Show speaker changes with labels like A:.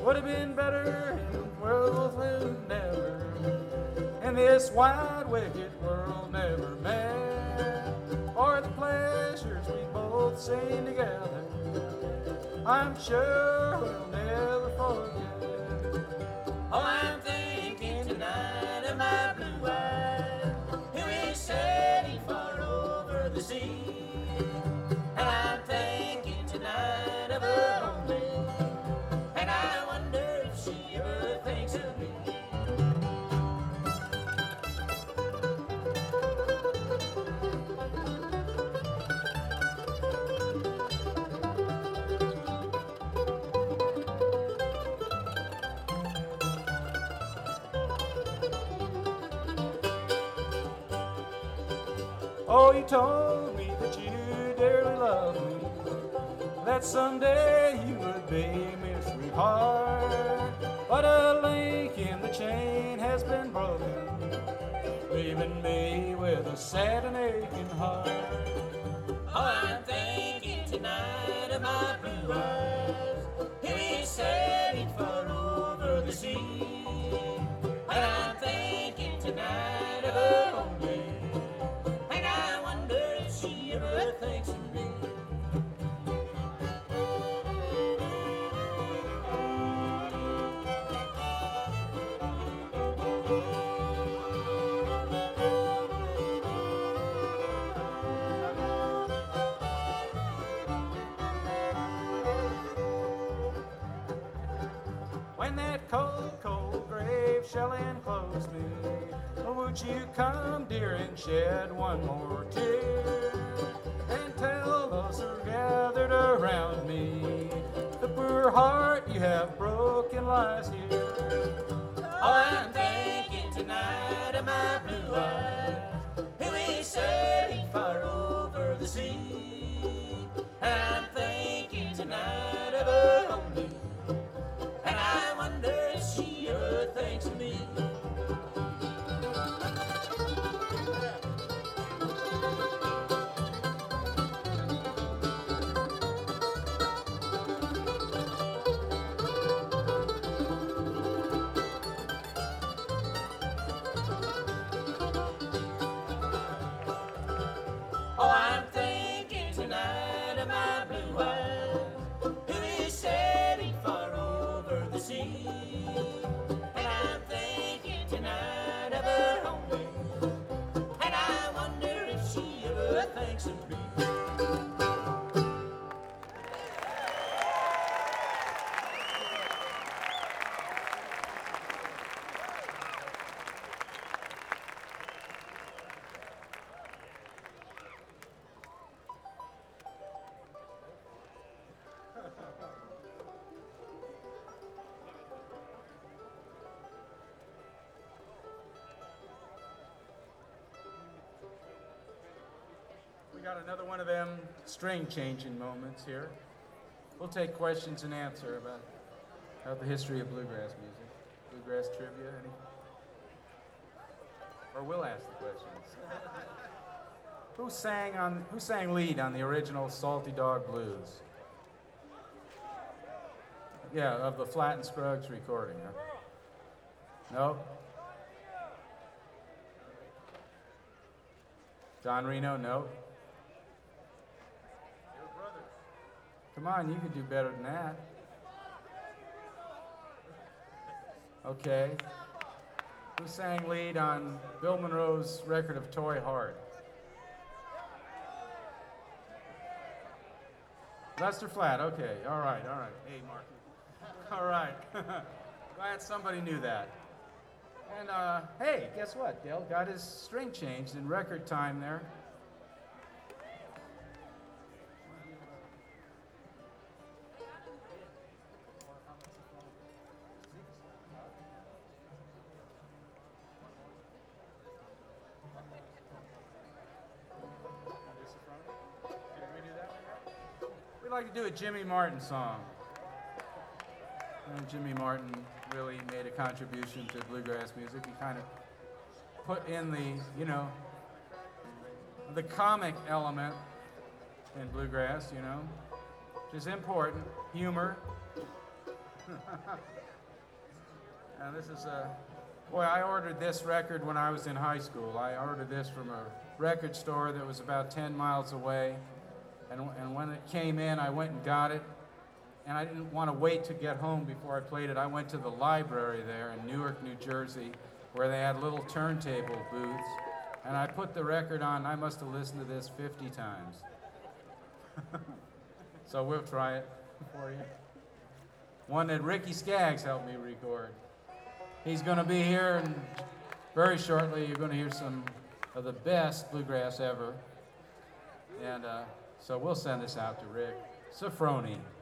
A: would have been better in worlds we'll never, in this wide, wicked world never met. For the pleasures we both seen together, I'm sure we'll never forget.
B: Oh, I'm thinking tonight of my blue eyes, who is sailing far over the sea. And I'm thinking tonight of her only, and I wonder if she ever thinks of me.
A: Oh, you told me that you dearly loved me, that someday you would be my sweetheart. But a link in the chain has been broken, leaving me with a sad and aching heart.
B: Oh, I'm thinking tonight of my blue eyes, who is sailing far over the sea. And I'm thinking tonight of her only, and I wonder if she ever thinks of me.
A: When that cold, cold grave shall enclose me, would you come, dear, and shed one more tear, and tell those who are gathered around me, the poor heart you have broken lies here.
B: Oh, I'm thinking tonight of my blue eyes, who is sailing far over the sea. And I'm thinking tonight of her only, and I wonder if she ever thinks of me. Oh, I'm thinking tonight of my blue eyes, who is sailing far over the sea. And I'm thinking tonight of her only, and I wonder if she ever thinks of me.
A: We got another one of them string changing moments here. We'll take questions and answer about the history of bluegrass music. Bluegrass trivia, any? Or we'll ask the questions. Who sang lead on the original Salty Dog Blues? Yeah, of the Flatt and Scruggs recording, huh? No? Don Reno, no? Come on, you can do better than that. Okay. Who sang lead on Bill Monroe's record of Toy Heart? Lester Flatt, okay, all right. Hey, Marky. All right. Glad somebody knew that. And hey, guess what? Dale got his string changed in record time there. We like to do a Jimmy Martin song. Jimmy Martin really made a contribution to bluegrass music. He kind of put in the comic element in bluegrass, which is important. Humor. And this is boy, I ordered this record when I was in high school. I ordered this from a record store that was about 10 miles away. And when it came in, I went and got it. And I didn't want to wait to get home before I played it. I went to the library there in Newark, New Jersey, where they had little turntable booths. And I put the record on. I must have listened to this 50 times. So we'll try it for you. One that Ricky Skaggs helped me record. He's going to be here, and very shortly you're going to hear some of the best bluegrass ever. And so we'll send this out to Rick Sofroni.